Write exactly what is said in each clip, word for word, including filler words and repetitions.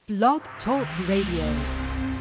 Blog Talk Radio.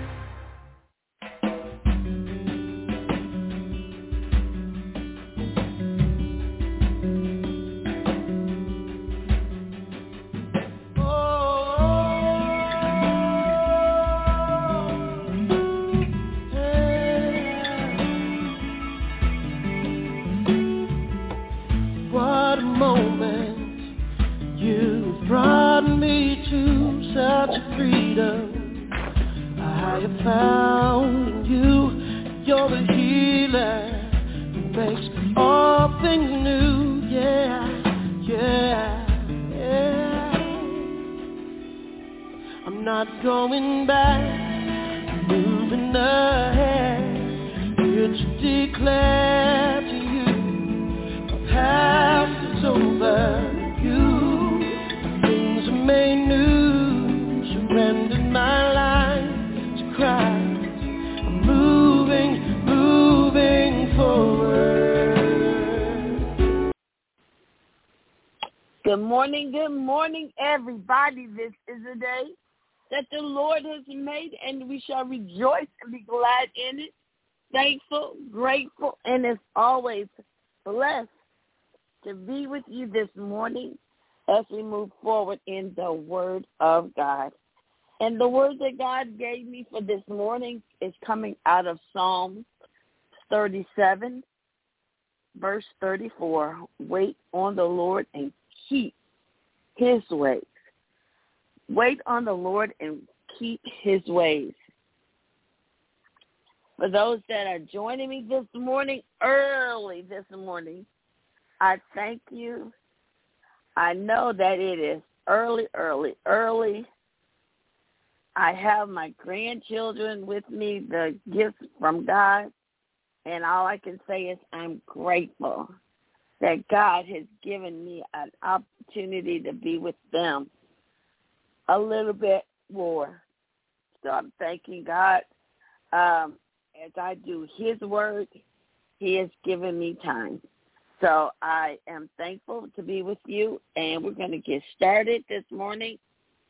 Good morning, good morning, everybody. This is a day that the Lord has made, and we shall rejoice and be glad in it. Thankful, grateful, and as always, blessed to be with you this morning as we move forward in the Word of God. And the word that God gave me for this morning is coming out of Psalm thirty-seven, verse thirty-four. Wait on the Lord and keep his ways. Wait on the Lord and keep his ways. For those that are joining me this morning, early this morning, I thank you. I know that it is early, early, early. I have my grandchildren with me, the gifts from God, and all I can say is I'm grateful that God has given me an opportunity to be with them a little bit more. So I'm thanking God. Um, as I do his word, he has given me time. So I am thankful to be with you, and we're going to get started this morning,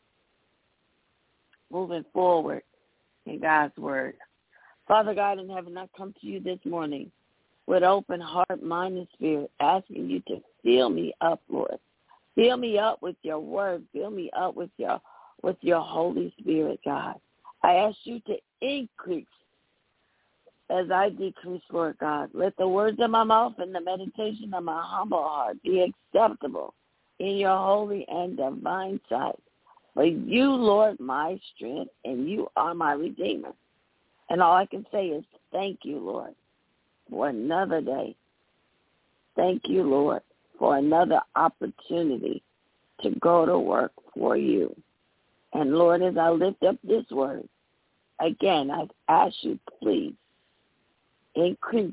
moving forward in God's word. Father God in heaven, I come to you this morning with open heart, mind, and spirit, asking you to fill me up, Lord. Fill me up with your word. Fill me up with your with your Holy Spirit, God. I ask you to increase as I decrease, Lord God. Let the words of my mouth and the meditation of my humble heart be acceptable in your holy and divine sight. For you, Lord, my strength, and you are my Redeemer. And all I can say is thank you, Lord, for another day. Thank you, Lord, for another opportunity to go to work for you. And, Lord, as I lift up this word, again, I ask you, please, increase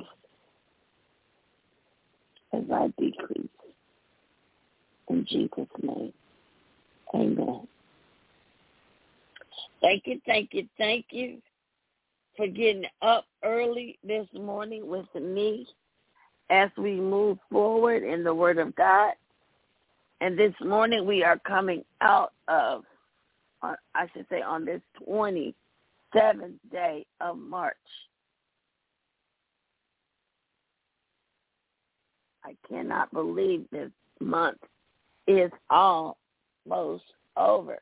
as I decrease. In Jesus' name, amen. Thank you, thank you, thank you for getting up early this morning with me as we move forward in the Word of God. And this morning we are coming out of, uh, I should say, on this twenty-seventh day of March. I cannot believe this month is almost over.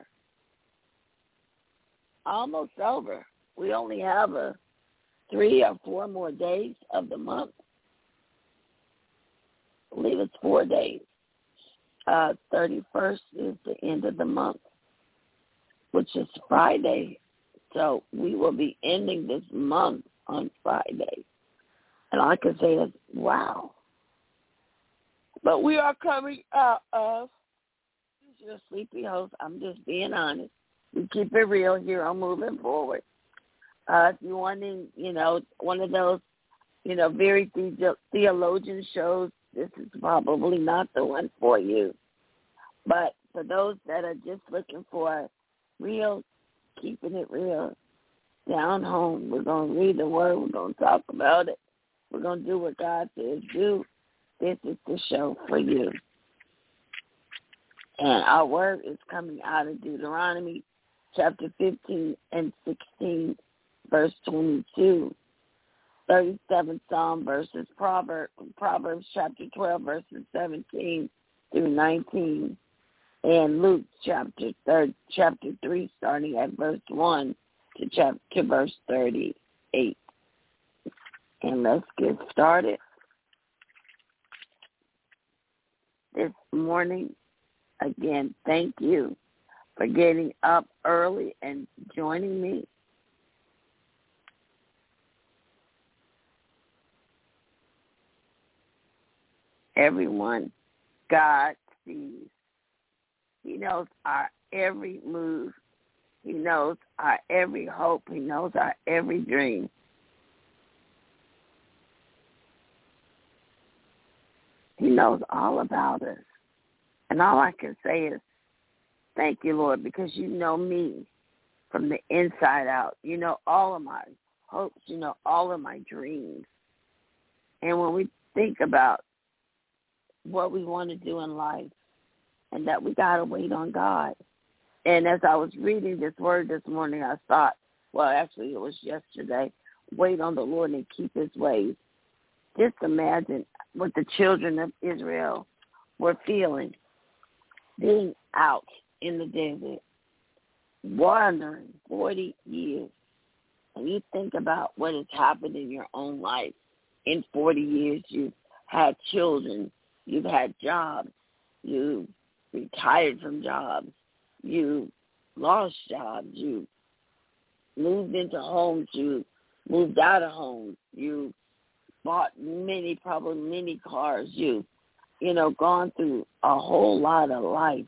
Almost over. We only have a three or four more days of the month. I believe it's four days. Uh, thirty-first is the end of the month, which is Friday. So we will be ending this month on Friday. And all I can say is, wow. But we are coming out of, this is your sleepy host. I'm just being honest. We keep it real here on Moving Forward. Uh, if you're wanting, you know, one of those, you know, very the- theologian shows, this is probably not the one for you. But for those that are just looking for real, keeping it real, down home, we're going to read the word. We're going to talk about it. We're going to do what God says do. This is the show for you. And our word is coming out of Deuteronomy chapter fifteen and sixteen, verse twenty-two. thirty-seventh Psalm verses Proverbs, Proverbs chapter twelve, verses seventeen through nineteen. And Luke chapter third, chapter three, starting at verse one to chapter to verse thirty-eight. And let's get started. This morning, again, thank you for getting up early and joining me. Everyone, God sees. He knows our every move. He knows our every hope. He knows our every dream. He knows all about us. And all I can say is, thank you, Lord, because you know me from the inside out. You know all of my hopes. You know all of my dreams. And when we think about what we want to do in life, and that we got to wait on God. And as I was reading this word this morning, I thought, well, actually it was yesterday, wait on the Lord and keep his ways. Just imagine what the children of Israel were feeling, being out in the desert, wandering forty years. And you think about what has happened in your own life. In forty years, you've had children, you've had jobs, you retired from jobs, you lost jobs, you moved into homes, you moved out of homes, you bought many, probably many cars, you, you know, gone through a whole lot of life.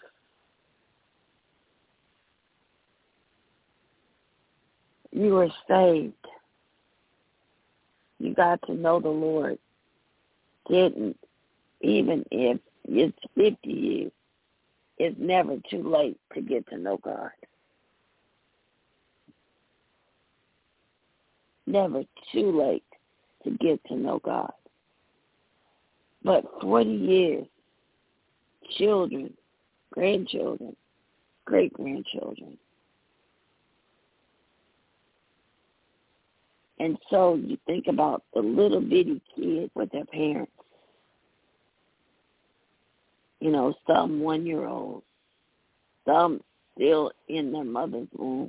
You were saved. You got to know the Lord. Didn't, even if it's fifty years. It's never too late to get to know God. Never too late to get to know God. But forty years, children, grandchildren, great-grandchildren. And so you think about the little bitty kid with their parents. You know, some one-year-olds, some still in their mother's womb.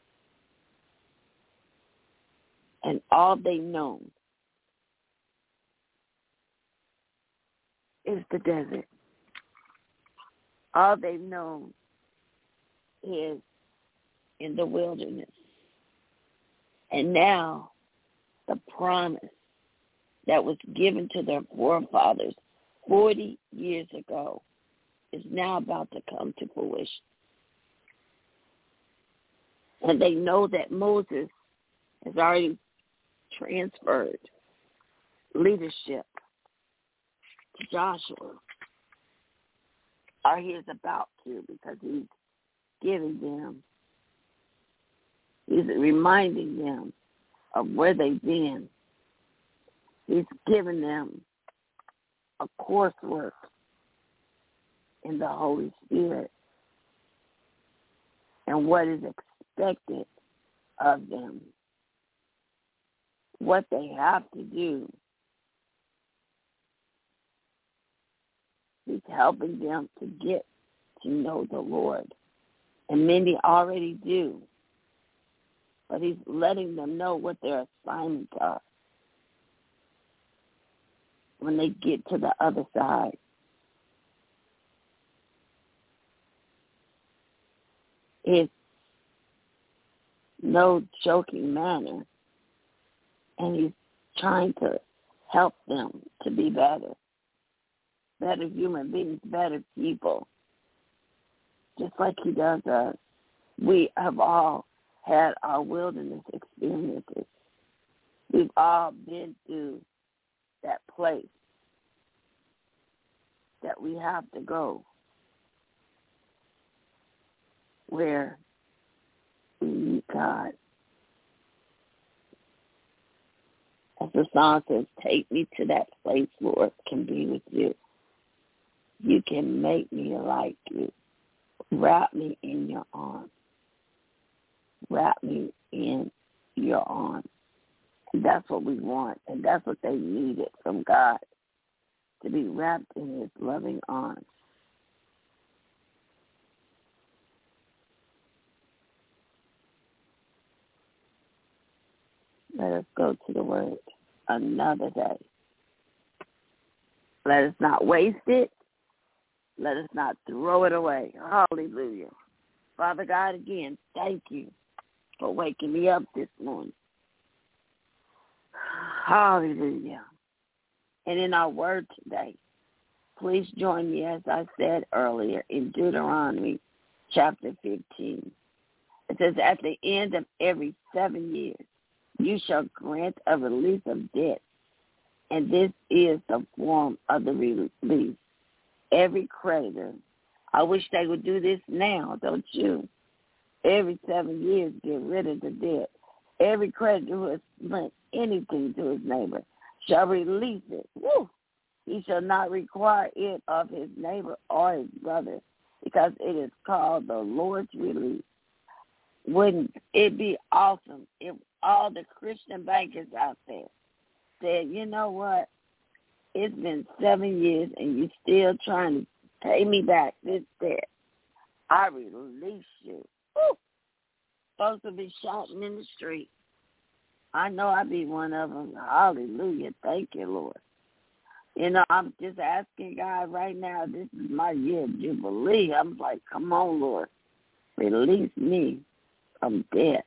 And all they know is the desert. All they know is in the wilderness. And now the promise that was given to their forefathers forty years ago is now about to come to fruition. And they know that Moses has already transferred leadership to Joshua, or he is about to, because he's giving them, he's reminding them of where they've been. He's giving them a coursework in the Holy Spirit and what is expected of them, what they have to do. He's helping them to get to know the Lord. And many already do. But he's letting them know what their assignments are when they get to the other side. It's no joking manner. And he's trying to help them to be better. Better human beings, better people. Just like he does us. We have all had our wilderness experiences. We've all been through that place that we have to go where we meet God. As the song says, take me to that place, Lord, can be with you. You can make me like you. Wrap me in your arms. wrap me in your arms. And that's what we want, and that's what they needed from God, to be wrapped in his loving arms. Let us go to the word another day. Let us not waste it. Let us not throw it away. Hallelujah. Father God, again, thank you for waking me up this morning. Hallelujah. And in our word today, please join me, as I said earlier, in Deuteronomy chapter fifteen. It says, at the end of every seven years, you shall grant a release of debt, and this is the form of the release. Every creditor, I wish they would do this now, don't you? Every seven years, get rid of the debt. Every creditor who has lent anything to his neighbor shall release it. Woo! He shall not require it of his neighbor or his brother, because it is called the Lord's release. Wouldn't it be awesome if all the Christian bankers out there said, you know what, it's been seven years and you're still trying to pay me back this debt. I release you. Woo! Folks will be shouting in the street. I know I'll be one of them. Hallelujah. Thank you, Lord. You know, I'm just asking God right now, this is my year of Jubilee. I'm like, come on, Lord. Release me from debt.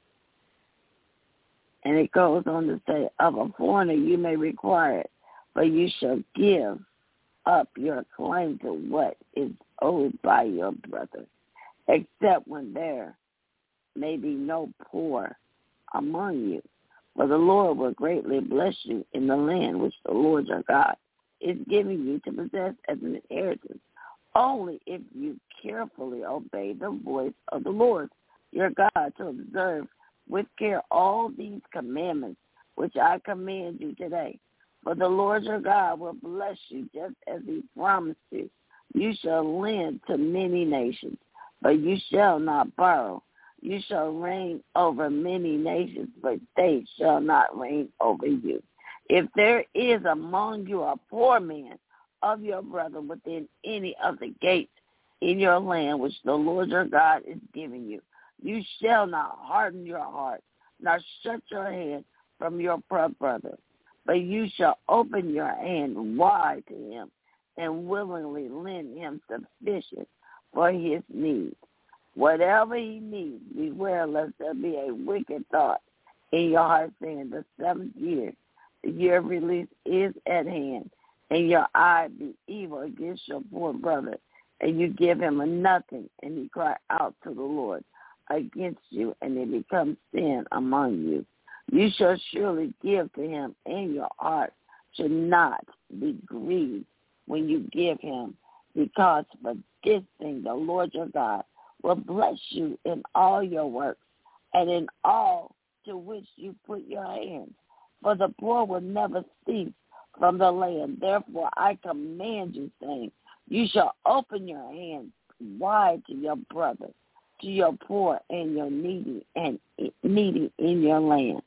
And it goes on to say, of a foreigner you may require it, but you shall give up your claim to what is owed by your brother, except when there may be no poor among you. For the Lord will greatly bless you in the land which the Lord your God is giving you to possess as an inheritance, only if you carefully obey the voice of the Lord your God, to observe with care all these commandments which I command you today. For the Lord your God will bless you just as he promised you. You shall lend to many nations, but you shall not borrow. You shall reign over many nations, but they shall not reign over you. If there is among you a poor man of your brother within any of the gates in your land which the Lord your God is giving you, you shall not harden your heart, nor shut your hand from your poor brother, but you shall open your hand wide to him and willingly lend him sufficient for his needs. Whatever he needs, beware lest there be a wicked thought in your heart, saying, the seventh year, the year of release is at hand, and your eye be evil against your poor brother, and you give him a nothing, and he cry out to the Lord against you, and it becomes sin among you. You shall surely give to him, and your heart should not be grieved when you give him, because for this thing the Lord your God will bless you in all your works and in all to which you put your hands. For the poor will never cease from the land. Therefore I command you, saying, you shall open your hands wide to your brother, to your poor and your needy and needy in your land.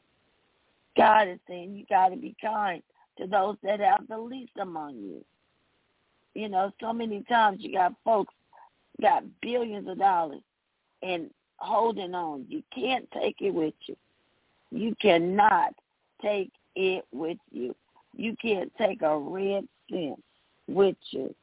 God is saying you got to be kind to those that have the least among you. You know, so many times you got folks got billions of dollars and holding on. You can't take it with you. You cannot take it with you. You can't take a red cent with you.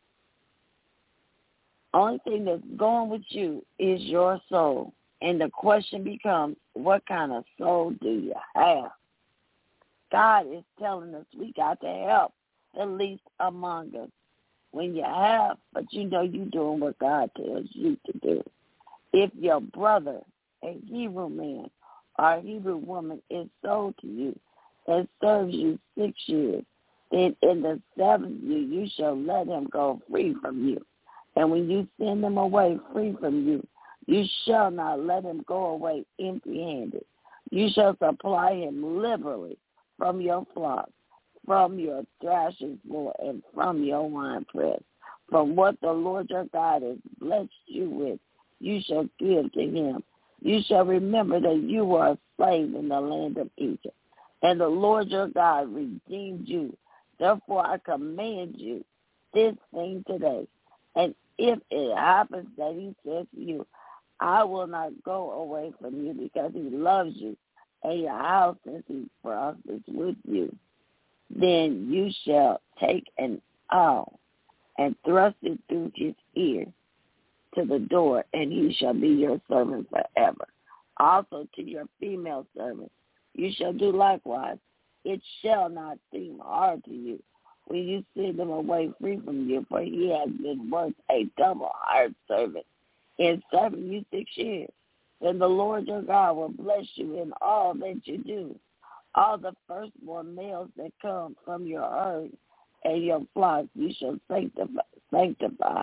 Only thing that's going with you is your soul. And the question becomes, what kind of soul do you have? God is telling us we got to help the least among us. When you have, but you know you're doing what God tells you to do. If your brother, a Hebrew man or a Hebrew woman, is sold to you and serves you six years, then in the seventh year you shall let him go free from you. And when you send him away free from you, you shall not let him go away empty-handed. You shall supply him liberally from your flock, from your thrashing floor, and from your winepress. From what the Lord your God has blessed you with, you shall give to him You shall remember that you were a slave in the land of Egypt, and the Lord your God redeemed you. Therefore I command you this thing today. And if it happens that he says to you, I will not go away from you because he loves you, and your house since he prospers with you, then you shall take an awl and thrust it through his ear to the door, and he shall be your servant forever. Also to your female servants you shall do likewise. It shall not seem hard to you when you send them away free from you, for he has been worth a double hired servant in serving you six years. Then the Lord your God will bless you in all that you do. All the firstborn males that come from your herd and your flock you shall sanctify, sanctify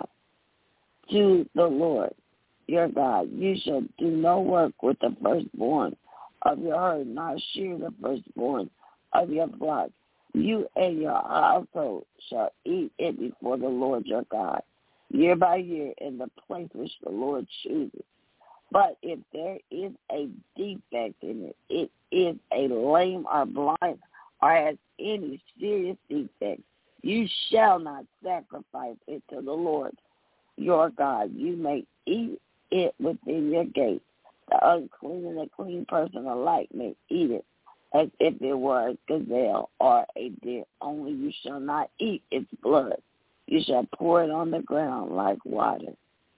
to the Lord your God. You shall do no work with the firstborn of your herd, nor shear the firstborn of your flock. You and your household shall eat it before the Lord your God, year by year, in the place which the Lord chooses. But if there is a defect in it, it is a lame or blind or has any serious defect, you shall not sacrifice it to the Lord your God. You may eat it within your gates. The unclean and the clean person alike may eat it as if it were a gazelle or a deer. Only you shall not eat its blood. You shall pour it on the ground like water.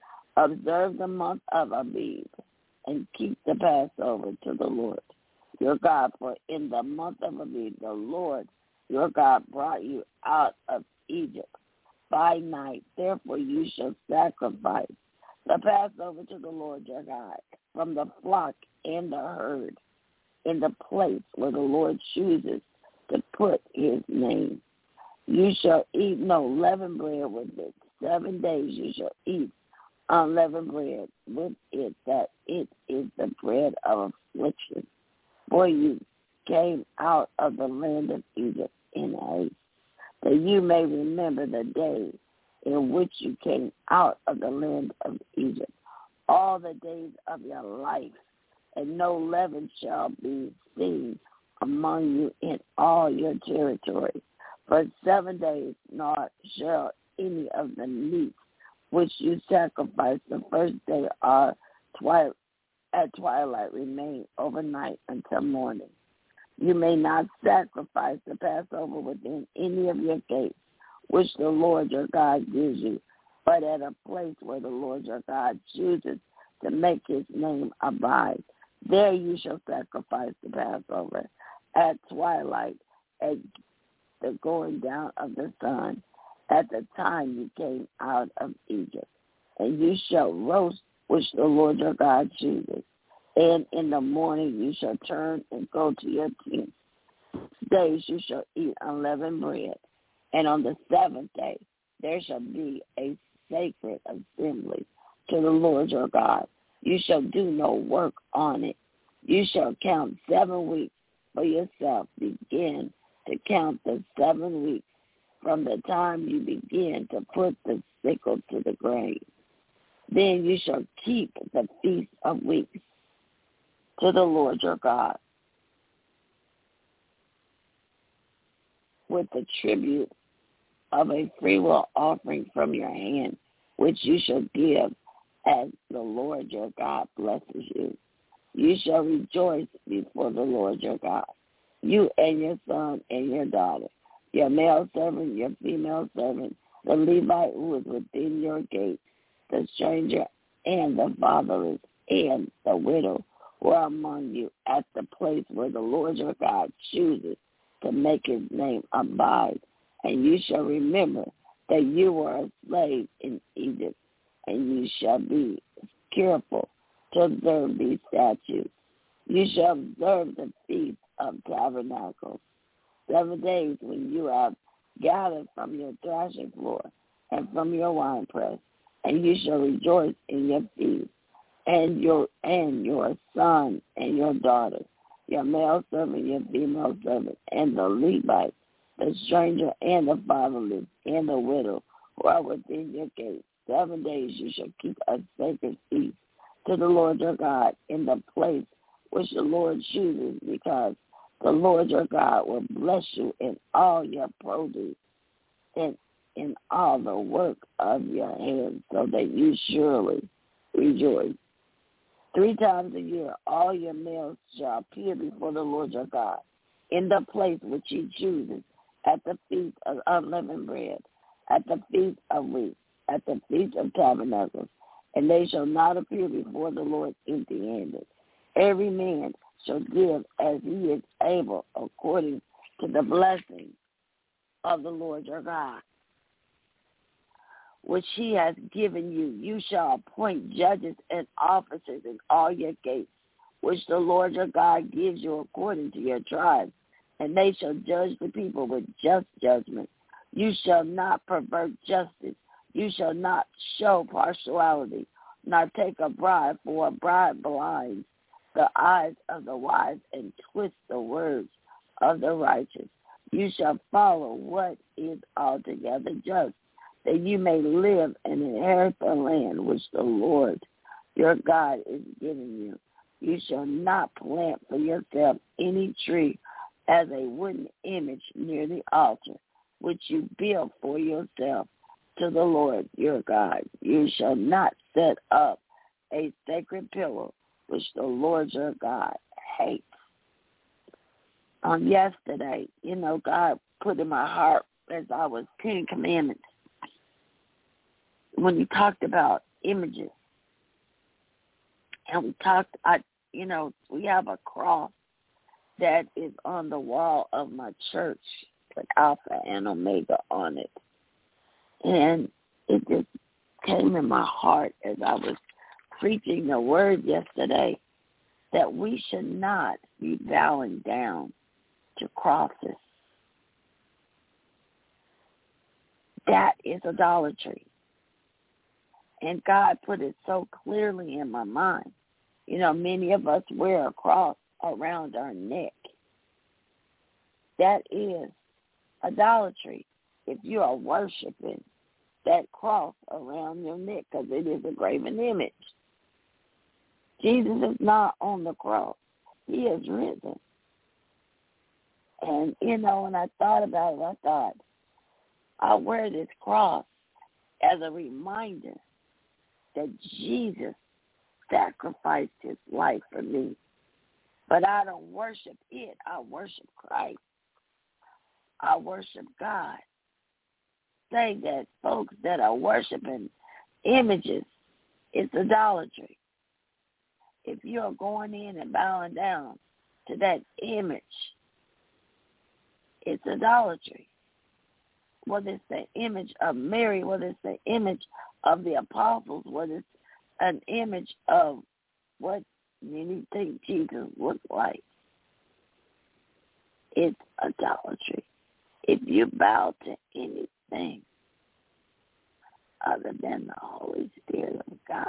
Observe the month of Abib and keep the Passover to the Lord your God. For in the month of Abib, the Lord your God brought you out of Egypt by night. Therefore you shall sacrifice the Passover to the Lord your God from the flock and the herd in the place where the Lord chooses to put his name. You shall eat no leavened bread with it. Seven days you shall eat unleavened bread with it, that it is the bread of affliction. For you came out of the land of Egypt in haste, that you may remember the day in which you came out of the land of Egypt, all the days of your life, and no leaven shall be seen among you in all your territory. For seven days, nor shall any of the meat which you sacrifice the first day or twi- at twilight remain overnight until morning. You may not sacrifice the Passover within any of your gates, which the Lord your God gives you, but at a place where the Lord your God chooses to make his name abide. There you shall sacrifice the Passover at twilight, at the going down of the sun, at the time you came out of Egypt. And you shall roast which the Lord your God chooses. And in the morning you shall turn and go to your tents. Six days you shall eat unleavened bread. And on the seventh day there shall be a sacred assembly to the Lord your God. You shall do no work on it. You shall count seven weeks for yourself. Begin to count the seven weeks from the time you begin to put the sickle to the grave. Then you shall keep the feast of weeks to the Lord your God with the tribute of a freewill offering from your hand, which you shall give as the Lord your God blesses you. You shall rejoice before the Lord your God, you and your son and your daughter, your male servant, your female servant, the Levite who is within your gates, the stranger and the fatherless and the widow who are among you, at the place where the Lord your God chooses to make his name abide. And you shall remember that you were a slave in Egypt, and you shall be careful to observe these statutes. You shall observe the Feast of Tabernacles, seven days when you have gathered from your threshing floor and from your winepress, and you shall rejoice in your feast, and your and your son and your daughter, your male servant, your female servant, and the Levite, the stranger and the fatherless, and the widow who are within your gates. Seven days you shall keep a sacred feast to the Lord your God in the place which the Lord chooses, because the Lord your God will bless you in all your produce and in all the work of your hands, so that you surely rejoice. Three times a year all your males shall appear before the Lord your God in the place which he chooses, at the feast of unleavened bread, at the feast of weeks, at the feast of tabernacles, and they shall not appear before the Lord empty-handed. Every man shall give as he is able, according to the blessing of the Lord your God, which he has given you. You shall appoint judges and officers in all your gates, which the Lord your God gives you according to your tribes, and they shall judge the people with just judgment. You shall not pervert justice. You shall not show partiality, nor take a bribe, for a bribe blinds the eyes of the wise and twists the words of the righteous. You shall follow what is altogether just, that you may live and inherit the land which the Lord your God is giving you. You shall not plant for yourself any tree as a wooden image near the altar, which you build for yourself to the Lord your God. You shall not set up a sacred pillar, which the Lord your God hates. On yesterday, you know, God put in my heart as I was Ten Commandments, when he talked about images, and we talked, I, you know, we have a cross that is on the wall of my church with Alpha and Omega on it. And it just came in my heart as I was preaching the word yesterday that we should not be bowing down to crosses. That is idolatry. And God put it so clearly in my mind. You know, many of us wear a cross around our neck. That is idolatry. If you are worshiping that cross around your neck, because it is a graven image. Jesus is not on the cross. He is risen. And, you know, when I thought about it, I thought, I wear this cross as a reminder that Jesus sacrificed his life for me. But I don't worship it. I worship Christ. I worship God. Say that folks that are worshiping images, it's idolatry. If you're going in and bowing down to that image, it's idolatry. Whether it's the image of Mary, whether it's the image of the apostles, whether it's an image of what you think Jesus looked like, it's idolatry. If you bow to anything other than the Holy Spirit of God,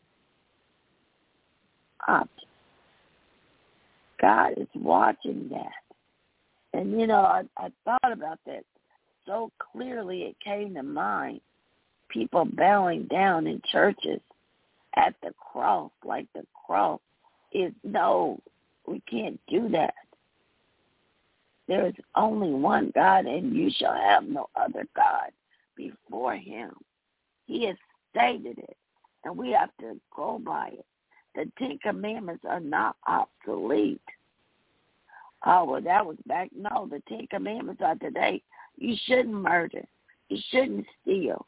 object, God is watching that. And, you know, I, I thought about that so clearly. It came to mind, people bowing down in churches at the cross, like the cross is, no, we can't do that. There is only one God, and you shall have no other God before him. He has stated it, and we have to go by it. The Ten Commandments are not obsolete. Oh, well, that was back. No, the Ten Commandments are today. You shouldn't murder. You shouldn't steal.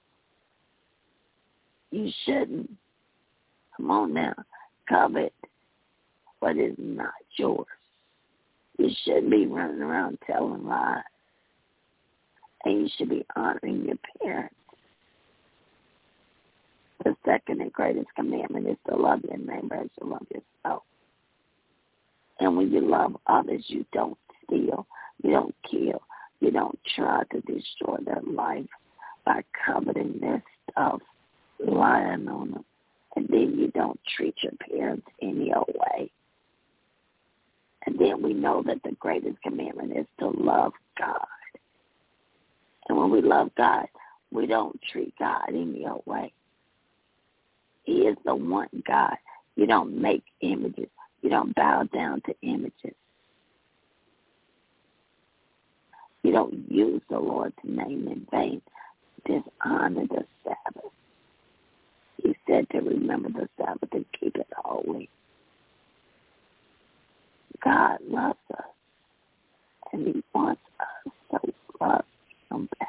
You shouldn't, come on now, covet what is not yours. You shouldn't be running around telling lies. And you should be honoring your parents. The second and greatest commandment is to love your neighbor as you love yourself. And when you love others, you don't steal, you don't kill, you don't try to destroy their life by coveting their stuff, lying on them. And then you don't treat your parents any old way. And then we know that the greatest commandment is to love God. And when we love God, we don't treat God any old way. He is the one God You don't make images. You don't bow down to images. You don't use the Lord's name in vain. Dishonor the Sabbath. He said to remember the Sabbath and keep it holy. God loves us, and he wants us to love him back.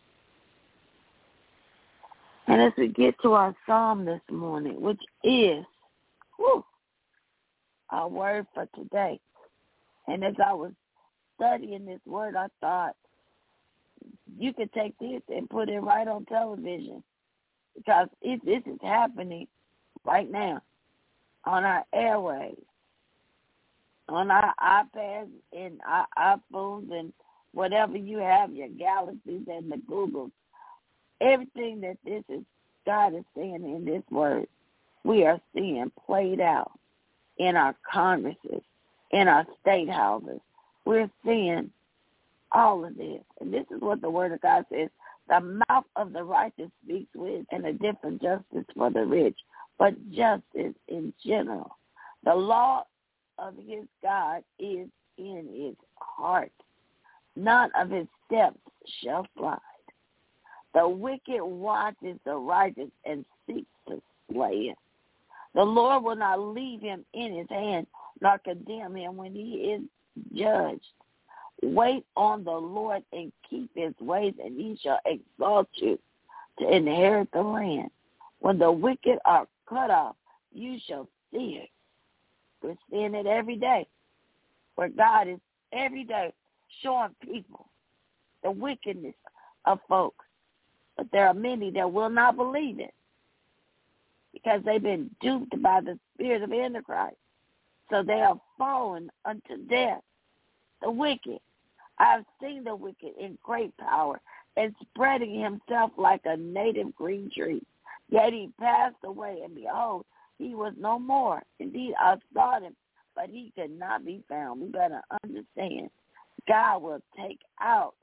And as we get to our psalm this morning, which is whew, our word for today, and as I was studying this word, I thought you could take this and put it right on television, because it, this is happening right now on our airwaves, on our iPads and our iPhones and whatever you have, your Galaxies and the Googles. Everything that this is, God is saying in this word, we are seeing played out in our Congresses, in our state houses. We're seeing all of this. And this is what the word of God says. The mouth of the righteous speaks with and a different justice for the rich, but justice in general. The law of his God is in his heart. None of his steps shall slide. The wicked watches the righteous and seeks to slay him. The Lord will not leave him in his hand, nor condemn him when he is judged. Wait on the Lord and keep his ways, and he shall exalt you to inherit the land. When the wicked are cut off, you shall see it. We're seeing it every day, where God is every day showing people the wickedness of folks. But there are many that will not believe it because they've been duped by the spirit of Antichrist. So they are fallen unto death. The wicked. I have seen the wicked in great power and spreading himself like a native green tree. Yet he passed away, and behold, he was no more. Indeed, I sought him, but he could not be found. We better understand, God will take out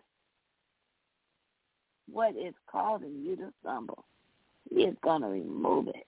what is causing you to stumble. He is going to remove it.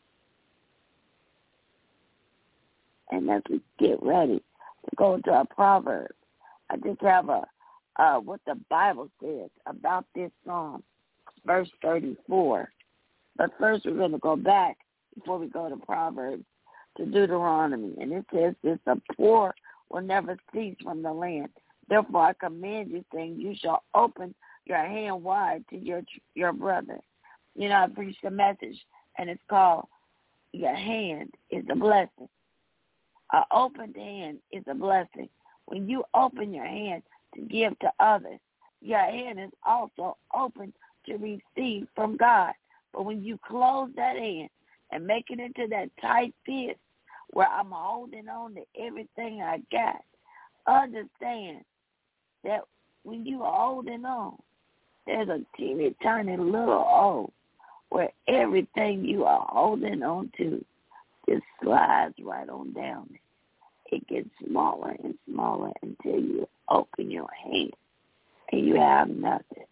And as we get ready to go into our Proverbs, I just have a uh, what the Bible says about this psalm, verse thirty-four. But first we're going to go back before we go to Proverbs to Deuteronomy. And it says this: the poor will never cease from the land. Therefore I command you, saying, you shall open your hand wide to your your brother. You know, I preached a message, and it's called Your Hand is a Blessing. An opened hand is a blessing. When you open your hand to give to others, your hand is also open to receive from God. But when you close that hand and make it into that tight fist where I'm holding on to everything I got, understand that when you are holding on, there's a teeny tiny little hole where everything you are holding on to just slides right on down. It gets smaller and smaller until you open your hand and you have nothing.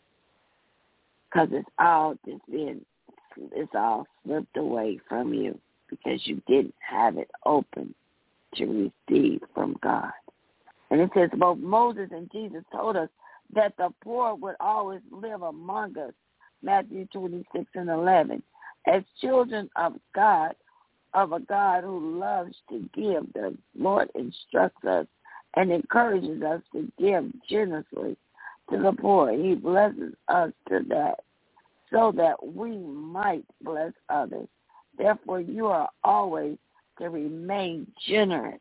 Because it's all just been, it's all slipped away from you because you didn't have it open to receive from God. And it says both Moses and Jesus told us that the poor would always live among us, Matthew twenty-six and eleven. As children of God, of a God who loves to give, the Lord instructs us and encourages us to give generously to the poor. He blesses us to that, so that we might bless others. Therefore, you are always to remain generous.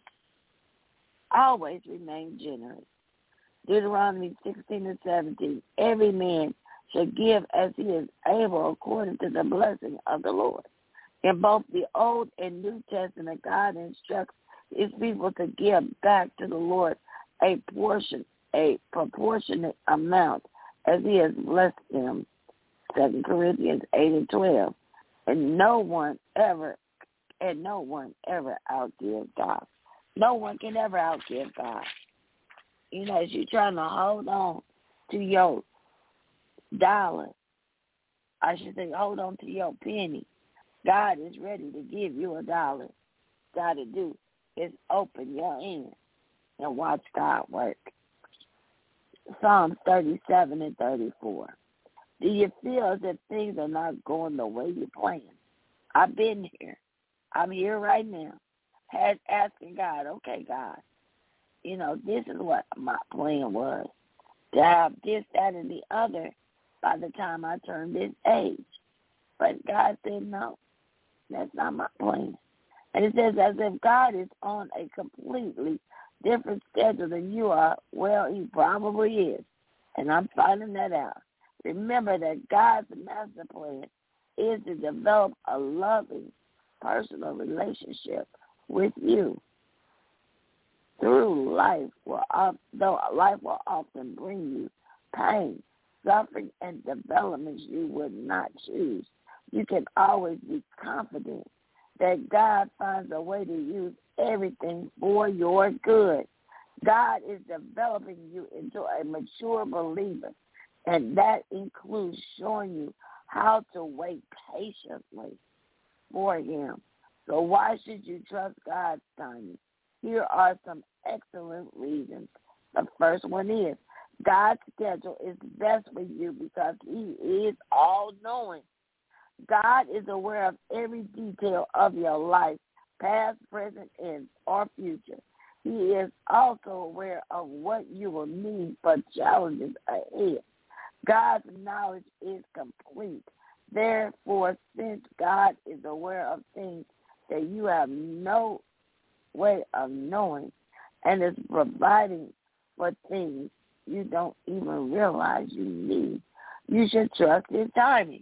Always remain generous. Deuteronomy sixteen and seventeen, every man shall give as he is able according to the blessing of the Lord. In both the Old and New Testament, God instructs his people to give back to the Lord a portion, a proportionate amount as he has blessed them, Second Corinthians eight and twelve. And no one ever, and no one ever outgive God. No one can ever outgive God. You know, as you're trying to hold on to your dollar, I should say hold on to your penny, God is ready to give you a dollar. Got to do is open your hand and watch God work. Psalms thirty-seven and thirty-four. Do you feel as if things are not going the way you planned? I've been here. I'm here right now. Had asking God, okay, God, you know, this is what my plan was, to have this, that, and the other by the time I turned this age. But God said, no, that's not my plan. And it says as if God is on a completely different schedule than you are. Well, he probably is. And I'm finding that out. Remember that God's master plan is to develop a loving, personal relationship with you. Through life, will, though life will often bring you pain, suffering, and developments you would not choose, you can always be confident that God finds a way to use everything for your good. God is developing you into a mature believer, and that includes showing you how to wait patiently for him. So why should you trust God's timing? Here are some excellent reasons. The first one is God's schedule is best for you because he is all-knowing. God is aware of every detail of your life, past, present, and or future. He is also aware of what you will need for challenges ahead. God's knowledge is complete. Therefore, since God is aware of things that you have no way of knowing and is providing for things you don't even realize you need, you should trust his timing.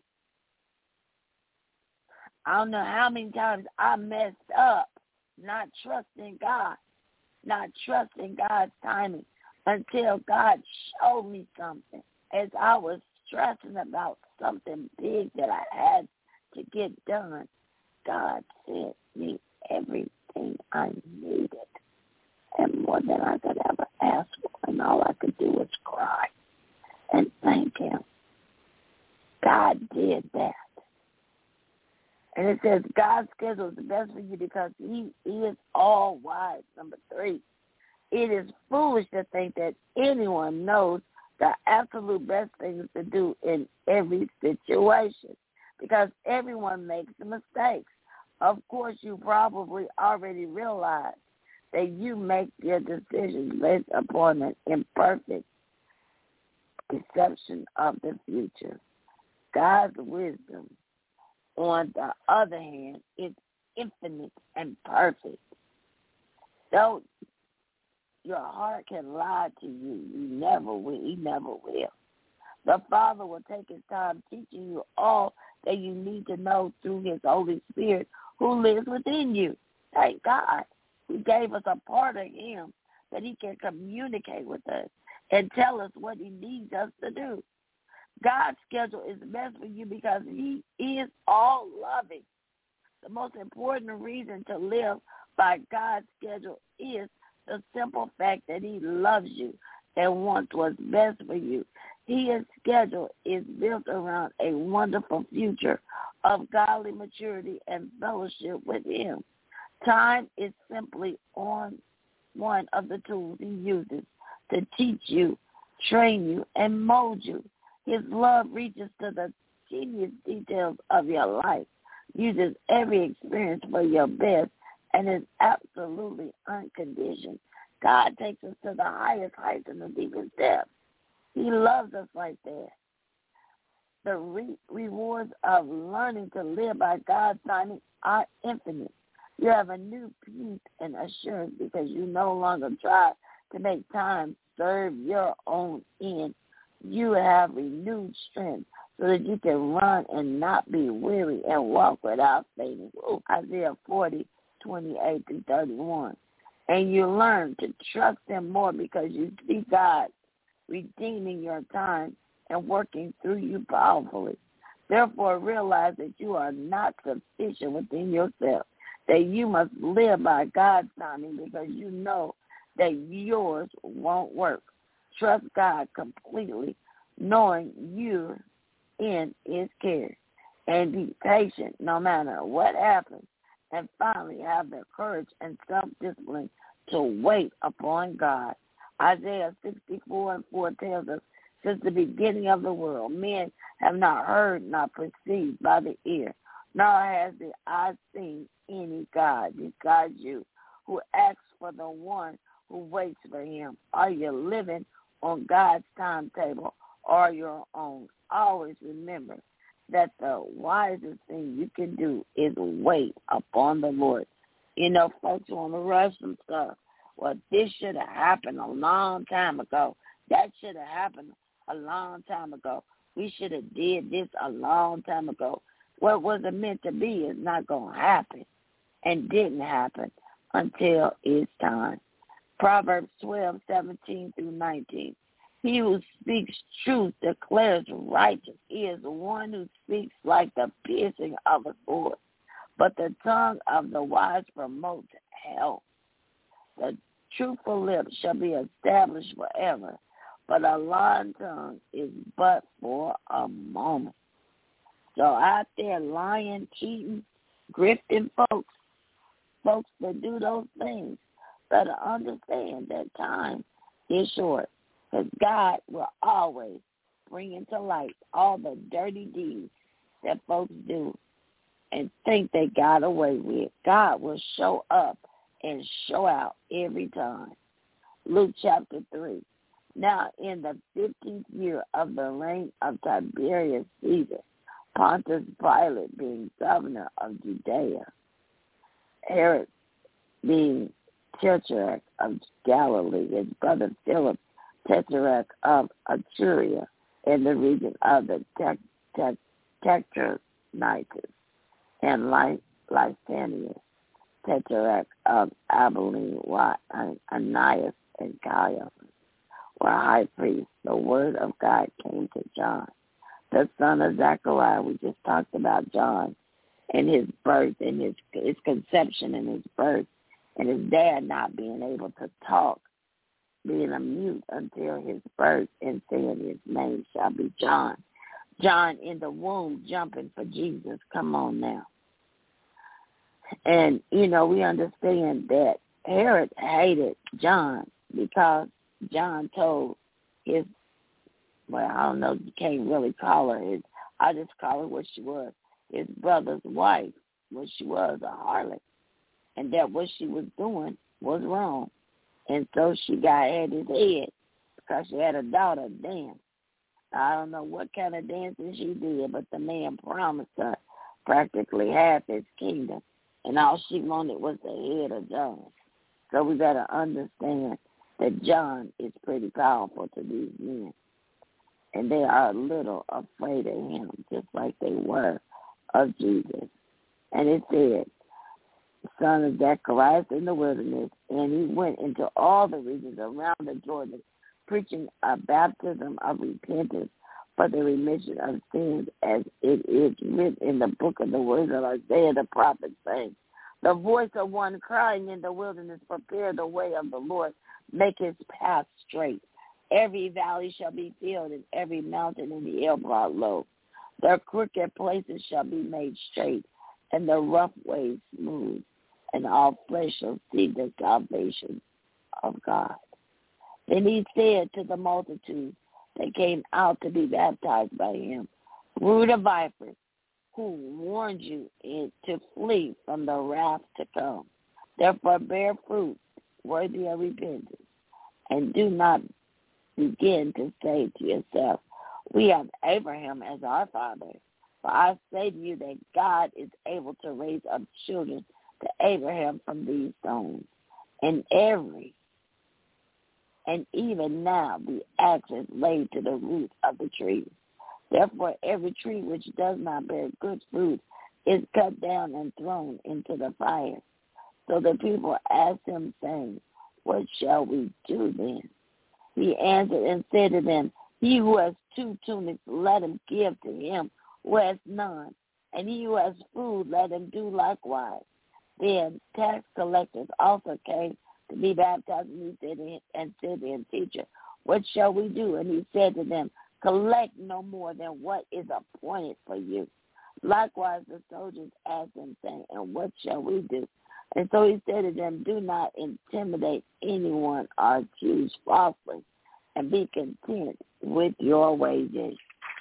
I don't know how many times I messed up not trusting God, not trusting God's timing until God showed me something. As I was stressing about something big that I had to get done, God sent me everything I needed and more than I could ever ask for, and all I could do was cry and thank him. God did that. And it says God's schedule is the best for you because he is all wise. Number three, it is foolish to think that anyone knows the absolute best things to do in every situation because everyone makes mistakes. Of course, you probably already realize that you make your decisions based upon an imperfect perception of the future. God's wisdom, on the other hand, is infinite and perfect. Though your heart can lie to you, you never will. He never will. The Father will take his time teaching you all that you need to know through his Holy Spirit who lives within you. Thank God. He gave us a part of him that he can communicate with us and tell us what he needs us to do. God's schedule is best for you because he is all loving. The most important reason to live by God's schedule is the simple fact that he loves you and wants what's best for you. His schedule is built around a wonderful future of godly maturity and fellowship with him. Time is simply on one of the tools he uses to teach you, train you, and mold you. His love reaches to the tedious details of your life, uses every experience for your best, and is absolutely unconditioned. God takes us to the highest heights and the deepest depths. He loves us like that. The re- rewards of learning to live by God's timing are infinite. You have a new peace and assurance because you no longer try to make time serve your own end. You have renewed strength so that you can run and not be weary and walk without fainting. Isaiah forty, twenty-eight through thirty-one. And you learn to trust him more because you see God redeeming your time and working through you powerfully. Therefore, realize that you are not sufficient within yourself, that you must live by God's timing because you know that yours won't work. Trust God completely, knowing you're in his care. and be patient no matter what happens, and finally have the courage and self-discipline to wait upon God. Isaiah sixty-four and four tells us, since the beginning of the world, men have not heard, nor perceived by the ear, nor has the eye seen any God besides you, who asks for the one who waits for him. Are you living on God's timetable or your own? Always remember that the wisest thing you can do is wait upon the Lord. You know, folks want to rush some stuff. Well, this should have happened a long time ago. That should have happened a long time ago. We should have did this a long time ago. What wasn't meant to be is not going to happen, and didn't happen until it's time. Proverbs twelve, seventeen through nineteen. He who speaks truth declares righteous. He is the one who speaks like the piercing of a sword. But the tongue of the wise promotes health. The truthful lips shall be established forever, but a lying tongue is but for a moment. So out there lying, cheating, grifting folks, folks that do those things, better understand that time is short. Because God will always bring into light all the dirty deeds that folks do and think they got away with. God will show up and show out every time. Luke chapter three. Now in the fifteenth year of the reign of Tiberius Caesar, Pontius Pilate being governor of Judea, Herod being tetrarch of Galilee, his brother Philip, tetrarch of Iturea, in the region of the Tetrachonitis, and Lysanias, tetrarch of Abilene, Ananias, and Caiaphas were high priests. The word of God came to John, the son of Zechariah. We just talked about John and his birth and his, his conception and his birth, and his dad not being able to talk, being a mute until his birth, and saying his name shall be John. John in the womb jumping for Jesus. Come on now. And, you know, we understand that Herod hated John because John told his, well, I don't know, you can't really call her his, I just call her what she was, his brother's wife, what she was, a harlot, and that what she was doing was wrong. And so she got at his head because she had a daughter dance. I don't know what kind of dancing she did, but the man promised her practically half his kingdom, and all she wanted was the head of John. So we got to understand that John is pretty powerful to these men, and they are a little afraid of him, just like they were of Jesus. And it said, son of Zacharias in the wilderness, and he went into all the regions around the Jordan, preaching a baptism of repentance for the remission of sins, as it is written in the book of the words of Isaiah the prophet, saying, the voice of one crying in the wilderness, prepare the way of the Lord, make his path straight. Every valley shall be filled, and every mountain and the hill brought low. Their crooked places shall be made straight, and the rough ways smooth, and all flesh shall see the salvation of God. Then he said to the multitude that came out to be baptized by him, brood of vipers, who warned you to flee from the wrath to come. Therefore bear fruit worthy of repentance, and do not begin to say to yourself, we have Abraham as our father. For I say to you that God is able to raise up children to Abraham from these stones. And every, and even now the axe is laid to the root of the tree. Therefore every tree which does not bear good fruit is cut down and thrown into the fire. So the people asked him, saying, what shall we do then? He answered and said to them, he who has two tunics, let him give to him who has none, and he who has food, let him do likewise. Then tax collectors also came to be baptized, and he said to him, and said to him, teacher, what shall we do? And he said to them, collect no more than what is appointed for you. Likewise, the soldiers asked him, saying, and what shall we do? And so he said to them, do not intimidate anyone or accuse falsely, and be content with your wages.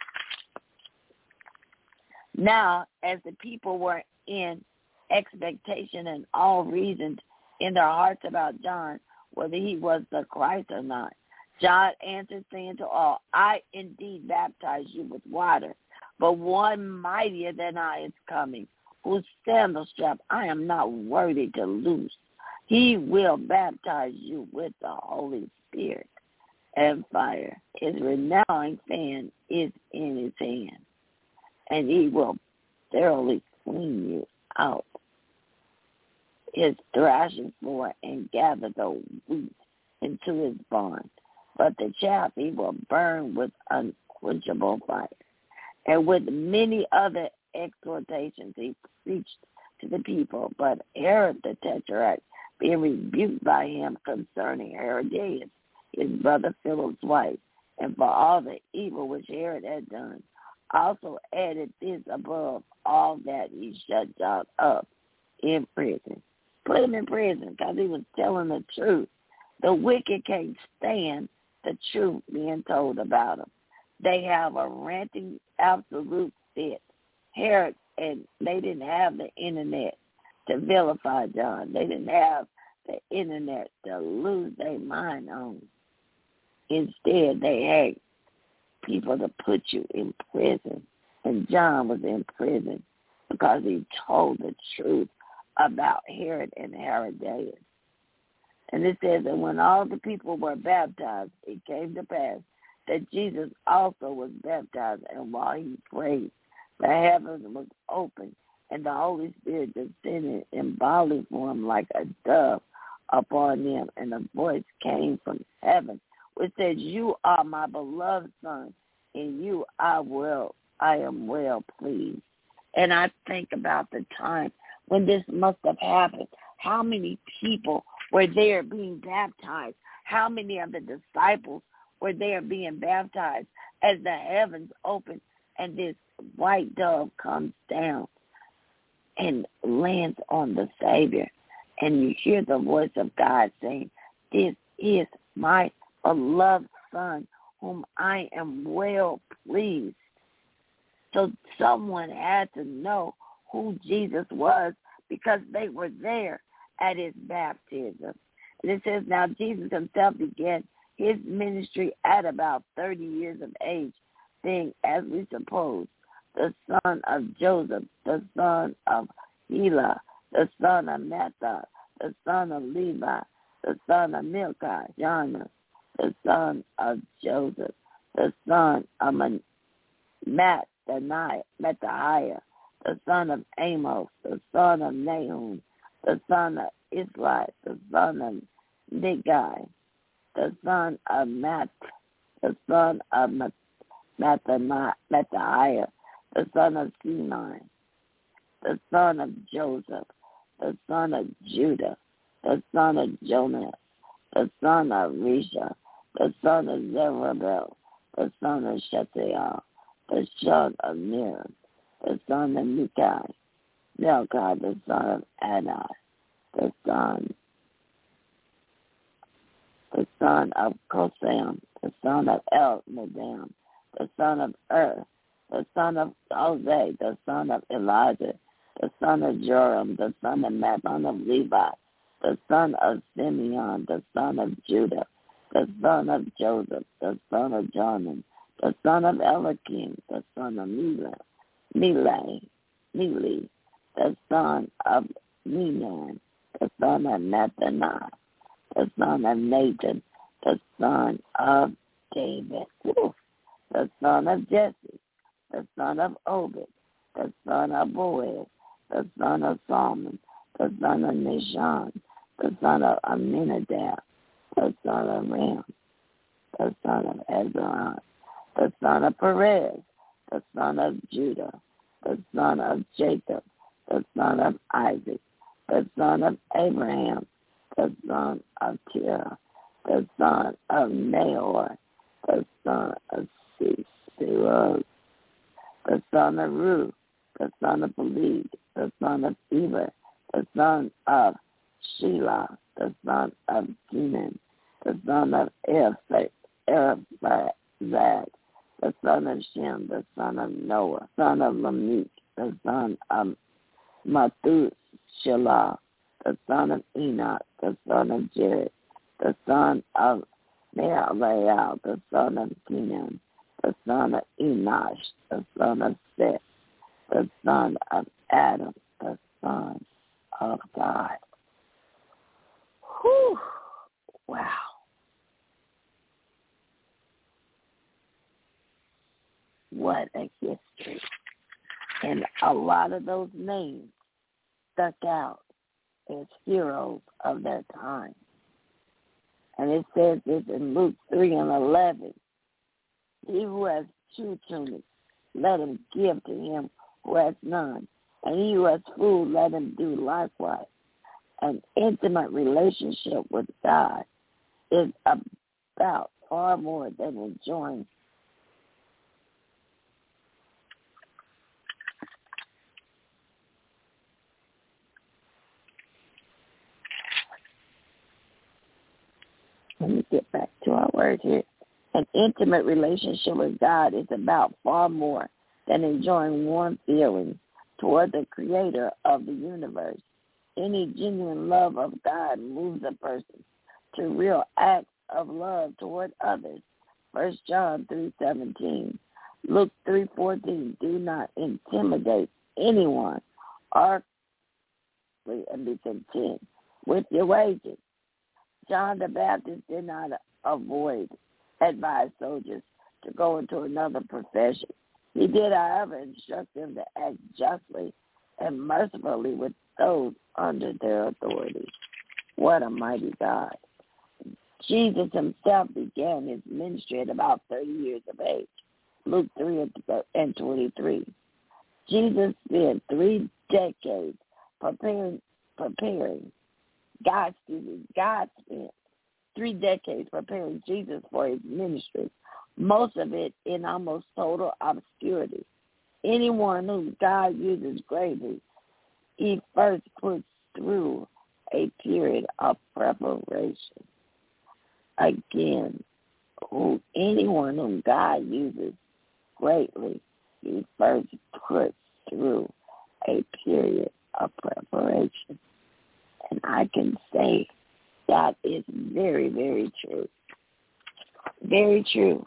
Now, as the people were in expectation and all reasoned in their hearts about John, whether he was the Christ or not, John answered, saying to all, I indeed baptize you with water, but one mightier than I is coming, whose sandal strap I am not worthy to loose. He will baptize you with the Holy Spirit and fire. His renewing fan is in his hand, and he will thoroughly clean you out his thrashing floor and gather the wheat into his barn. But the chaff he will burn with unquenchable fire. And with many other exhortations he preached to the people. But Herod the Tetrarch, being rebuked by him concerning Herodias, his brother Philip's wife, and for all the evil which Herod had done, also added this above all that he shut John up in prison. Put him in prison because he was telling the truth. The wicked can't stand the truth being told about them. They have a ranting absolute fit. Herod, and they didn't have the internet to vilify John. They didn't have the internet to lose their mind on. Instead, they had people to put you in prison. And John was in prison because he told the truth about Herod and Herodias. And it says that when all the people were baptized, it came to pass that Jesus also was baptized, and while he prayed, the heavens was opened, and the Holy Spirit descended in bodily form like a dove upon them, and a voice came from heaven, which said, you are my beloved Son, in you I will, I am well pleased. And I think about the time when this must have happened. How many people were there being baptized? How many of the disciples were there being baptized as the heavens opened and this white dove comes down and lands on the Savior? And you hear the voice of God saying, this is my beloved Son, whom I am well pleased. So someone had to know who Jesus was because they were there at his baptism. And it says, now Jesus himself began his ministry at about thirty years of age, being, as we suppose, the son of Joseph, the son of Heli, the son of Matthat, the son of Levi, the son of Milchi, Jonah, the son of Joseph, the son of Mattaniah, Mattaniah, the son of Amos, the son of Nahum, the son of Isli, the son of Nigai, the son of Matt, the son of Mattaniah, the son of Sinai, the son of Joseph, the son of Judah, the son of Jonas, the son of Risha, the son of Zerubbabel, the son of Shealtiel, the son of Ner, the son of Mikai, Melchi, the son of Adai, the son, the son of Kosam, the son of El-Nadam, the son of Er, the son of Hosea, the son of Elijah, the son of Joram, the son of Matthan of Levi, the son of Simeon, the son of Judah, the son of Joseph, the son of Jonan, the son of Eliakim, the son of Mila, Mila, Mili, the son of Menan, the son of Nathaniah, the son of Nathan, the son of David, the son of Jesse, the son of Obed, the son of Boaz, the son of Solomon, the son of Nahshon, the son of Amminadab, the son of Ram, the son of Ezra, the son of Perez, the son of Judah, the son of Jacob, the son of Isaac, the son of Abraham, the son of Terah, the son of Nahor, the son of Serug, the son of Ruth, the son of Peled, the son of Eber, the son of Shelah, the son of Kenan, the son of Arphaxad, the son of Shem, the son of Noah, son of Lamech, the son of Methuselah, the son of Enoch, the son of Jared, the son of Mahalalel, the son of Kenan, the son of Enosh, the son of Seth, the son of Adam, the son of God. Whew. Wow. What a history. And a lot of those names stuck out as heroes of their time. And it says this in Luke three and eleven. He who has two tunics, let him give to him who has none. And he who has food, let him do likewise. An intimate relationship with God is about far more than enjoying Let me get back to our word here. An intimate relationship with God is about far more than enjoying warm feelings toward the creator of the universe. Any genuine love of God moves a person to real acts of love toward others. First John three seventeen, Luke three fourteen. Do not intimidate anyone or and be content with your wages. John the Baptist did not avoid advise soldiers to go into another profession. He did, however, instruct them to act justly and mercifully with those under their authority. What a mighty God. Jesus himself began his ministry at about thirty years of age. Luke three and twenty-three. Jesus spent three decades preparing, preparing God, excuse me, God spent three decades preparing Jesus for his ministry, most of it in almost total obscurity. Anyone whom God uses greatly, he first puts through a period of preparation. Again, who anyone whom God uses greatly, he first puts through a period of preparation. And I can say that is very, very true. Very true.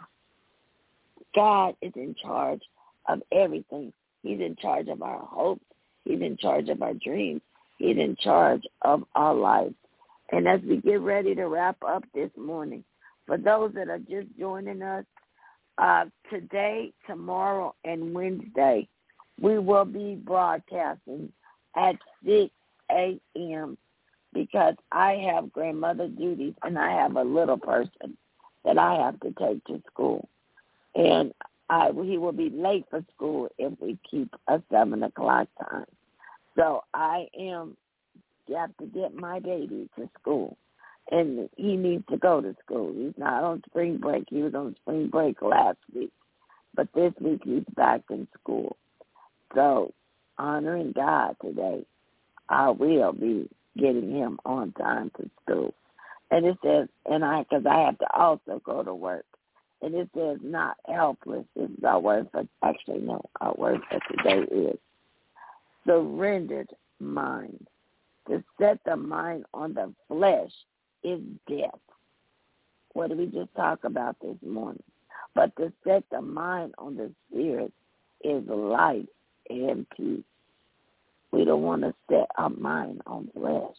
God is in charge of everything. He's in charge of our hopes. He's in charge of our dreams. He's in charge of our life. And as we get ready to wrap up this morning, for those that are just joining us, uh, today, tomorrow, and Wednesday, we will be broadcasting at six a.m. because I have grandmother duties and I have a little person that I have to take to school. And I, he will be late for school if we keep a seven o'clock time. So I am have to get my baby to school, and he needs to go to school. He's not on spring break. He was on spring break last week, but this week he's back in school. So honoring God today, I will be getting him on time to school. And it says, and I, because I have to also go to work. And it says not helpless. This is our word for, actually, no, our word for today is surrendered mind. To set the mind on the flesh is death. What did we just talk about this morning? But to set the mind on the spirit is life and peace. We don't want to set our mind on flesh,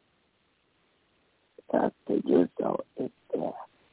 because to do so is death.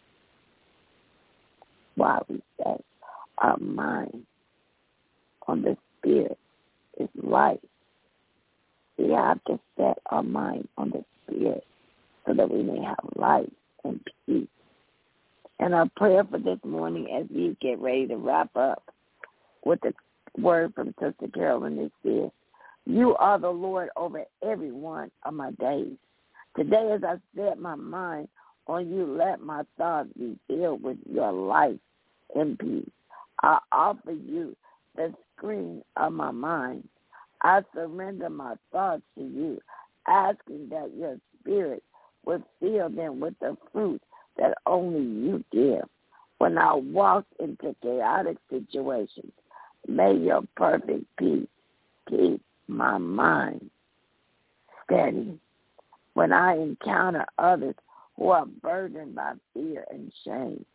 While we set our mind on the spirit is life. We have to set our mind on the spirit so that we may have life and peace. And our prayer for this morning as we get ready to wrap up with the word from Sister Carolyn is this: you are the Lord over every one of my days. Today as I set my mind on you, let my thoughts be filled with your life and peace. I offer you the screen of my mind. I surrender my thoughts to you, asking that your spirit would fill them with the fruit that only you give. When I walk into chaotic situations, may your perfect peace keep my mind steady. When I encounter others who are burdened by fear and shame,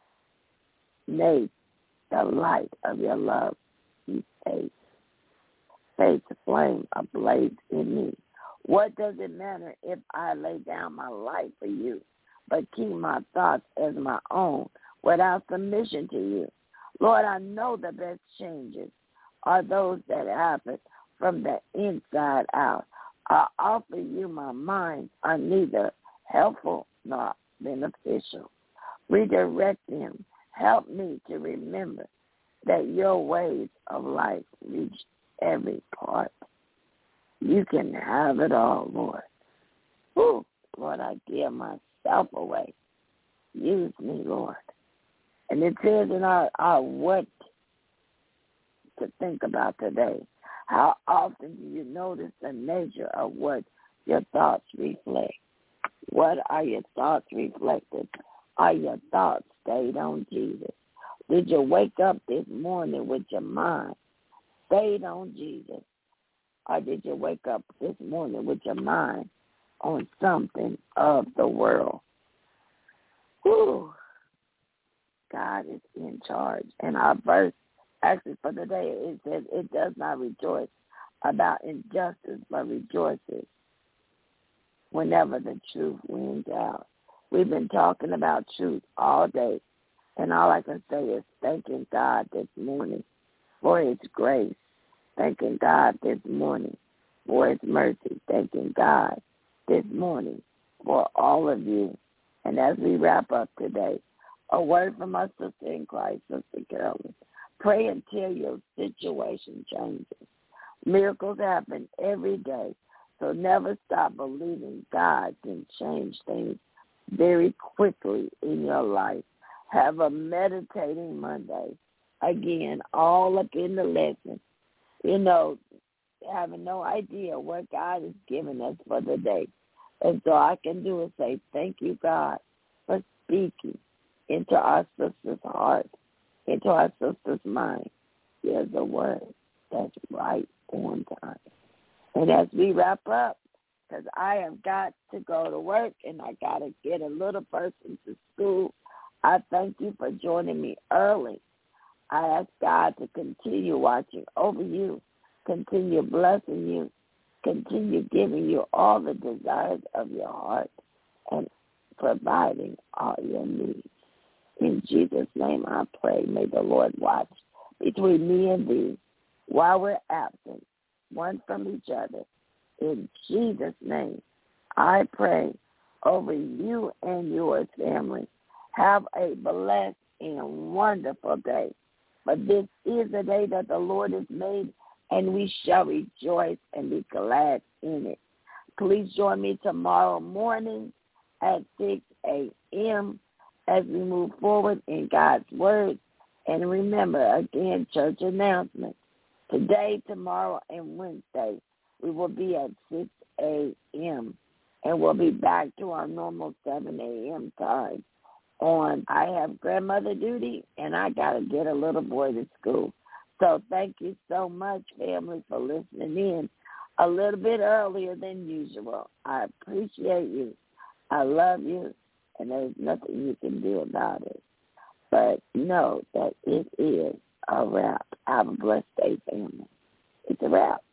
may the light of your love be faith. Faith's flame ablaze in me. What does it matter if I lay down my life for you, but keep my thoughts as my own without submission to you? Lord, I know the best changes are those that happen from the inside out. I offer you my mind are neither helpful nor beneficial. Redirect them. Help me to remember that your ways of life reach every part. You can have it all, Lord. Ooh, Lord, I give myself away. Use me, Lord. And it says in our, our what to think about today. How often do you notice the nature of what your thoughts reflect? What are your thoughts reflected? Are your thoughts stayed on Jesus? Did you wake up this morning with your mind stayed on Jesus? Or did you wake up this morning with your mind on something of the world? Whew. God is in charge. And our verse, actually for today, it says, it does not rejoice about injustice, but rejoices whenever the truth wins out. We've been talking about truth all day, and all I can say is thanking God this morning for his grace, thanking God this morning for his mercy, thanking God this morning for all of you. And as we wrap up today, a word from our sister in Christ, Sister Carolyn. Pray until your situation changes. Miracles happen every day, so never stop believing God can change things very quickly in your life. Have a meditating Monday. Again, all up in the lesson. You know, having no idea what God has given us for the day. And so all I can do is say, thank you, God, for speaking into our sister's heart, into our sister's mind. Here's a word that's right on time. And as we wrap up, because I have got to go to work and I got to get a little person to school, I thank you for joining me early. I ask God to continue watching over you, continue blessing you, continue giving you all the desires of your heart and providing all your needs. In Jesus' name I pray, may the Lord watch between me and thee while we're absent, one from each other. In Jesus' name I pray over you and yours, family. Have a blessed and wonderful day. For this is the day that the Lord has made, and we shall rejoice and be glad in it. Please join me tomorrow morning at six a.m. as we move forward in God's Word. And remember, again, church announcements. Today, tomorrow, and Wednesday, we will be at six a.m. and we'll be back to our normal seven a.m. time on I have grandmother duty, and I got to get a little boy to school. So thank you so much, family, for listening in a little bit earlier than usual. I appreciate you. I love you, and there's nothing you can do about it. But know that it is a wrap. Have a blessed day, family. It's a wrap.